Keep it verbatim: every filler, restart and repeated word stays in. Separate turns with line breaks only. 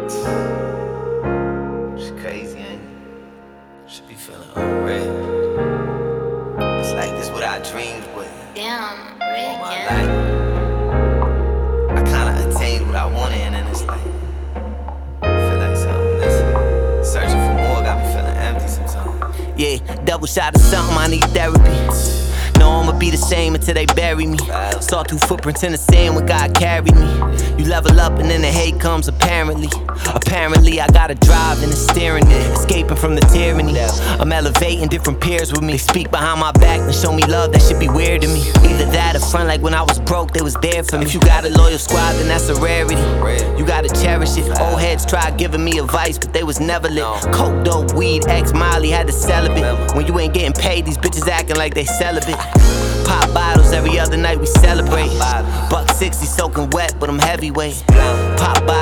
It's crazy, ain't it? Should be feeling unreal. It's like this what I dreamed with.
Damn,
All my
Rick,
life. I kinda attained what I wanted, and then it's like, I feel like something missing. Searching for more got me feeling empty sometimes.
Yeah, double shot of something, I need therapy. Know I'ma be the same until they bury me. Saw through footprints in the sand when God carried me. You level up and then the hate comes apparently. Apparently I got a drive and it's steering me. Escaping from the tyranny. I'm elevating different peers with me. They speak behind my back and show me love, that should be weird to me. Either that or front like when I was broke, they was there for me. If you got a loyal squad, then that's a rarity. You gotta cherish it. Old heads tried giving me advice, but they was never lit. Coke, dope, weed, X, Molly, had to celibate. When you ain't getting paid, these bitches acting like they celibate. Pop bottles every other night, we celebrate. Buck sixty soaking wet, but I'm heavyweight. Pop bottles.